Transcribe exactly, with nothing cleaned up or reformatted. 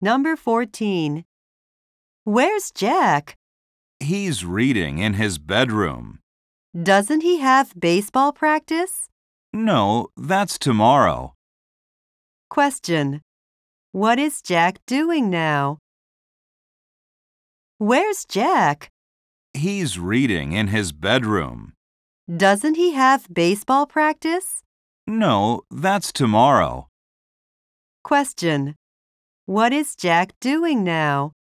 Number fourteen. Where's Jack? He's reading in his bedroom. Doesn't he have baseball practice? No, that's tomorrow. Question. What is Jack doing now? Where's Jack? He's reading in his bedroom. Doesn't he have baseball practice? No, that's tomorrow. Question. What is Jack doing now?